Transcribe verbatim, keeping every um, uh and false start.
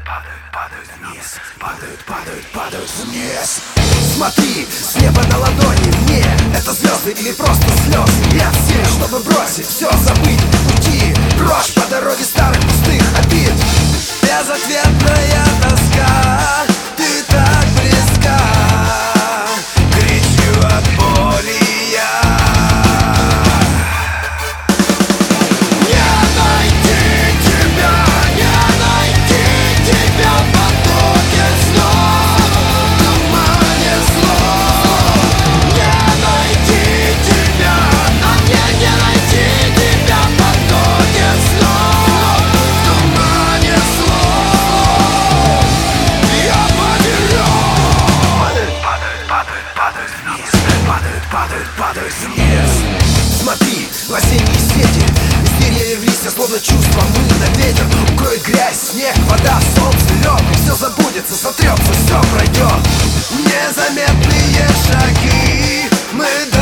падают, падают вниз, падают, падают, падают вниз. Смотри, с неба на ладони мне это звезды или просто слезы. Я в силе, чтобы бросить все, забыть, уйти прочь по дороге старых пустых обид. Безответная тоска, ты так близка, кричу от боли я. Не найти тебя, не найти тебя в потоке снов, в тумане слов. Не найти тебя, а мне не найти тебя в потоке снов, в тумане слов. Я потерял. Падают, падают, падают вниз, падают, падают, падают вниз. Смотри, в осенние сети из деревьев листья словно чувства мы на ветер. Укроет грязь, снег, вода, солнце, лед. И все забудется, сотрется, все пройдет. Незаметные шаги мы